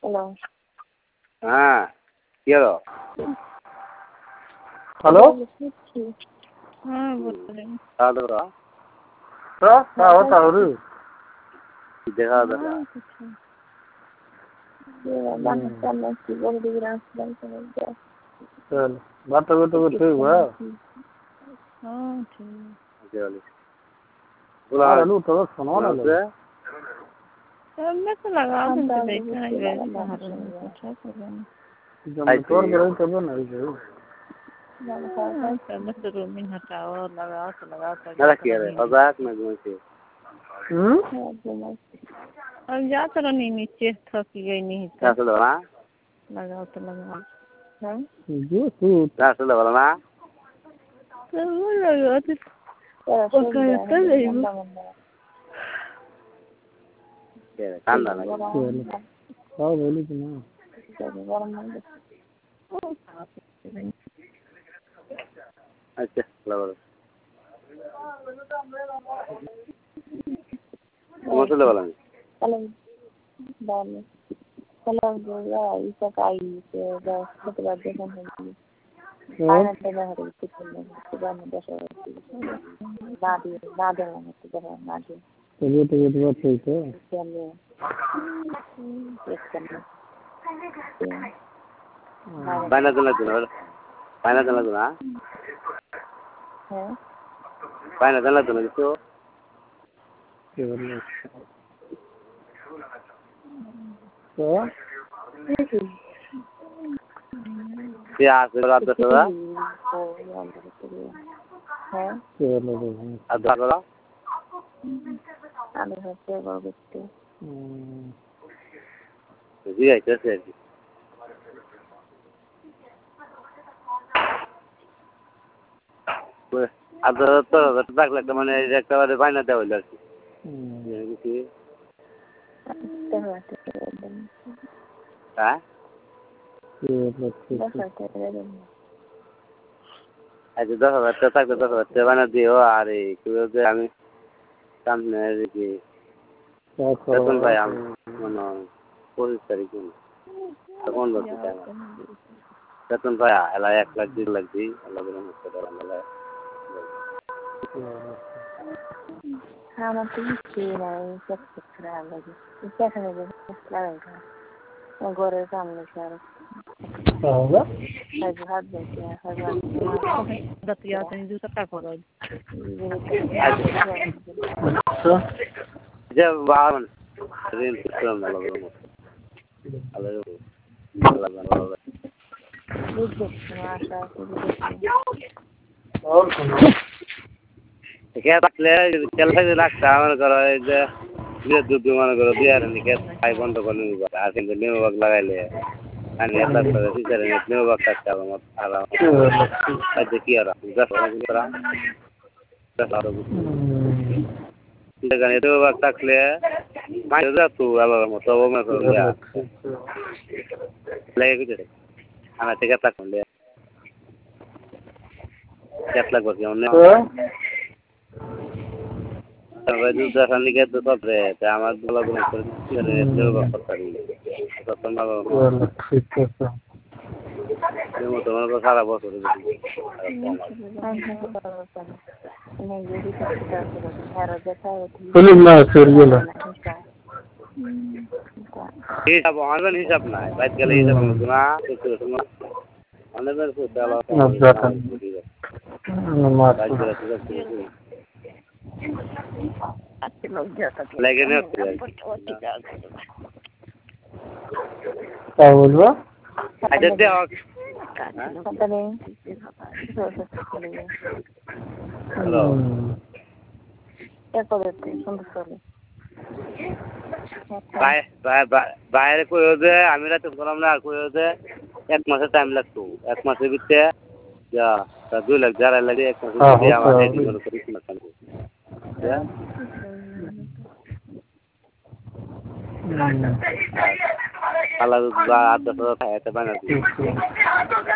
hello হ্যাঁ কি হলো হ্যালো হ্যাঁ বলেন খাওয়া তাহলে দেখা দেখা বাতা বাতা করতে হইবা হ্যাঁ ঠিক बोला आलू तो सुनो ना से मैं तो लगा तो देखना ही है बाहर अच्छा करें जब तोड़ करे तब ना इसे मैं तो रूमिंग हटाओ लगाओ तो नला किया रे मजाक में घुसे अब जा तो नहीं नीचे थक गई नहीं क्या से बोला लगाओ तो लगाओ हां जो तू क्या से बोला ना तो वो लगाओ तो कहता नहीं कांदा ना हां बोली कि ना अच्छा लगा कौन से बोला कलम डाल कलम जो है इसे काई से बस मतलब देखो आना तो बाहर किचन में सुबह में देखो नादी नादे में तो देखो नादी तो बात ठीक है चलिए एक करना पाना तो ना है पाना तो ना तो क्या से बात कर रहा है अदा बोला आने से बोलते जी है कैसे अब तो तक लगता मैंने एक बार पाना दे बोला हाँ अच्छा 10,000 तक 10,000 बना दियो अरे क्योंकि हमें सामने कि कौन भाई हम मनो 24 तारीख में कौन लोग क्या कौन भाई अला 1 लाख 2 लाख दी अल्लाह बड़ा मस्त वाला हाँ मैं तो ये नहीं सब खराब लगे क्या समझे लगेगा मैं गोरे सामने चार होगा हाथ देते हैं हजार दतिया तो जो तक हो रहा है जब बावन रेन सिस्टम वाला बड़ा मस्त अलग और क्या तकले चल सकते लगता है मन करो ये दूध मन करो दिया रहने के आई बंद करने को आज के दिन में वक्त लगा ले अन्य तक तो इसी तरह इतने वक्त तक चलो मत आराम आज देखिए रहा 10 लेकिन ये तो वक्त तक ले मैं जो तू वाला मत वो मैं करूँ या लगे कुछ आना टिकट तक ले कितना लग गया उन्हें वह दूसरा खाने के तो सब रहे थे हमारे दूल्हा को कर रहे थे लोग पता नहीं तो तुम्हारा ये वो तो हमारे सारा बहुत हो रहा फिल्म ना सीरियल ये सब ऑनलाइन ही सब ना है बात कर ले सब सुना तो सुना ऑनलाइन से चला लेकिन क्या बोलवा अच्छा दे हेलो क्या करते हैं सुन বাইরে কই হচ্ছে আমি রাতে বললাম না কই হচ্ছে 1 মাসের টাইম লাগতো 1 মাসের ভিতরে যা 2 লাখ যারা লাগে 1 মাসের ভিতরে আমার রেডি করে করিস না কেন আলাদা আদা তো খাইতে বানাতে